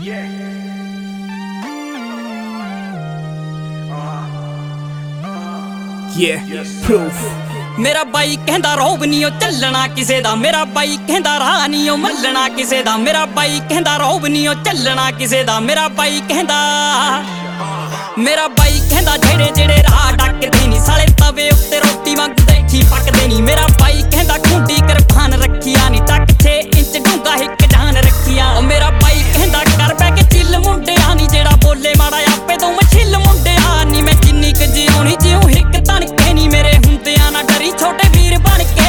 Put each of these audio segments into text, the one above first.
proof मेरा by कहंदा रौब नी ओ चलना किसे दा, मेरा बाई कहंदा राह नी ओ मल्लना किसे दा, मेरा बाई कहंदा रौब नी ओ चलना किसे दा, मेरा बाई कहंदा जेड़े जेड़े राह डकदे नी साले तवे उत्ते रोटी वांगू देखी पकदे नी, मेरा बाई कहंदा खूंडी किरपान रखिया नी टक 6 इंच डूंगा हिक जान रखिया, मेरा बाई कहंदा कर बैके चिल मुंडिया नी जेड़ा बोले माड़ा आपे तो मैं छिल मुंडिया नी, मैं जिन्नी क जिउणी जिउं हिक तणके नी मेरे हुंदियां ना डरी छोटे वीर बन के,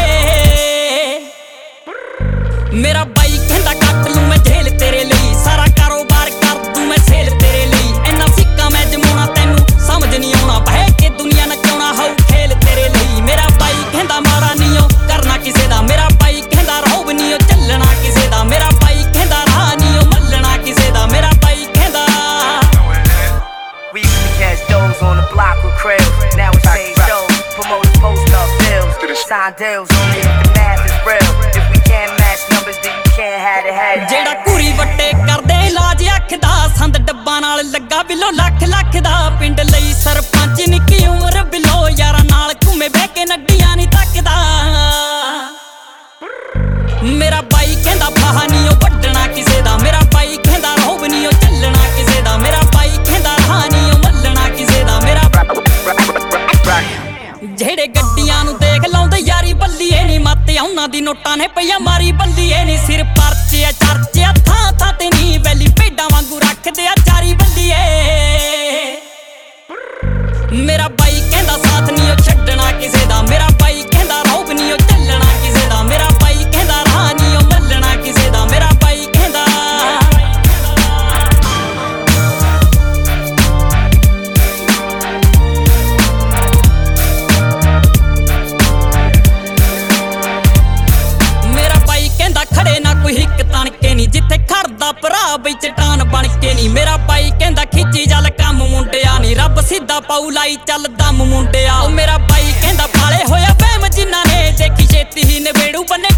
मेरा बाई कहंदा कट लूं मैं झेल तेरे लई सारा कारोबार कर दूं मैं सेल तेरे लई, इन्ना सिक्का मैं जमाउणा तैनू समझ नहीं आउणा बह के दुनिया नचाउणा हाउ खेल तेरे लई, मेरा बाई कहंदा माड़ा नी ओ करना किसे दा, मेरा बाई कहंदा रौब नी ओ चलना किसे दा, मेरा बाई कहंदा राह नी ओ मल्लना किसे दा, मेरा बाई कहंदा We used to catch those on the block with Krill. Now it's paid shows, promoters post up bills, sign deals only if the math is real. If we can't match numbers, then you can't have it, had it. जेड़ा कुरी वट्टे करदे इलाज अख दा, संद डब्बा नाल लगा बिलो लख लख दा, पिंड लई सरपंच निक्की उमर बिलो यारा नाल घूमे बह के नड्डियां नी तकदा, मेरा बाई कहंदा फाहा नी ओ वड्डना किसे दा, मेरा बाई कहंदा रौब नी ओ चलना किसे दा, मेरा बाई कहंदा राह नी ओ मल्लना किसे दा, मेरा जेड़े गड्डियां नू देख लाउंदे यारी बल्लीए नी मत औना दी नोटां ने पईया मारी बल्लीए नी, सिर परचे चर्चे थां थां ते नी वैली भेडां वांगू रखदे आ चारी बल्लीए, मेरा बाई कहंदा साथ नी ओ छड्डना किसे दा, मेरा बाई कहंदा रौब नी ओ चलना किसे दा, मेरा बाई कहंदा राह नी ओ मल्लना किसे दा, मेरा बाई कहंदा खड़े ना कोई हिक तणके नी जिथे खड़दा भरा बई चट्टान बन के नी, मेरा बाई कहंदा खिच्ची चल कम मुंडिया नी रब सीधा पाऊ लाई चल दम मुंडिया, मेरा बाई कहंदा पाले होया वहम जिन्हां ने देखी छेती ही नवेड़ू बन्ने